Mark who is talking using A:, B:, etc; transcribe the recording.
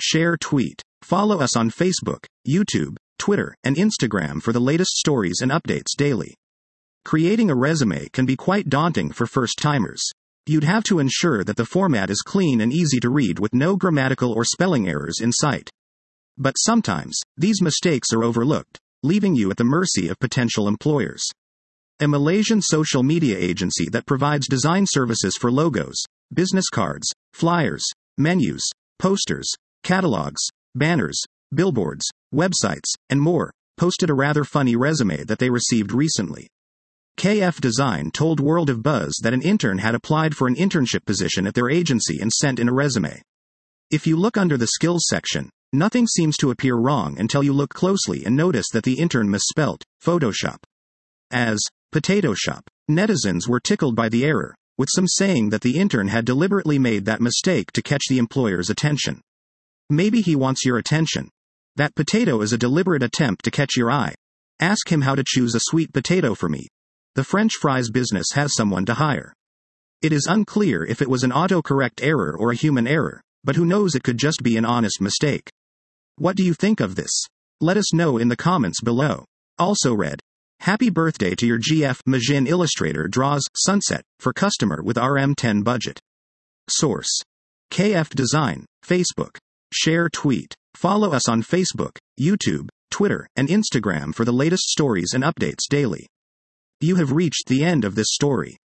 A: share, tweet. Follow us on Facebook, YouTube, Twitter, and Instagram for the latest stories and updates daily. Creating a resume can be quite daunting for first-timers. You'd have to ensure that the format is clean and easy to read with no grammatical or spelling errors in sight. But sometimes, these mistakes are overlooked, leaving you at the mercy of potential employers. A Malaysian social media agency that provides design services for logos, business cards, flyers, menus, posters, catalogs, banners, billboards, websites, and more, posted a rather funny resume that they received recently. KF Design told World of Buzz that an intern had applied for an internship position at their agency and sent in a resume. If you look under the skills section, nothing seems to appear wrong until you look closely and notice that the intern misspelt Photoshop as potato shop. Netizens were tickled by the error, with some saying that the intern had deliberately made that mistake to catch the employer's attention. Maybe he wants your attention. That potato is a deliberate attempt to catch your eye. Ask him how to choose a sweet potato for me. The French fries business has someone to hire. It is unclear if it was an autocorrect error or a human error, but who knows, it could just be an honest mistake. What do you think of this? Let us know in the comments below. Also read, happy birthday to your GF. Majin Illustrator draws sunset for customer with RM10 budget. Source: KF Design, Facebook. Share, tweet. Follow us on Facebook, YouTube, Twitter, and Instagram for the latest stories and updates daily. You have reached the end of this story.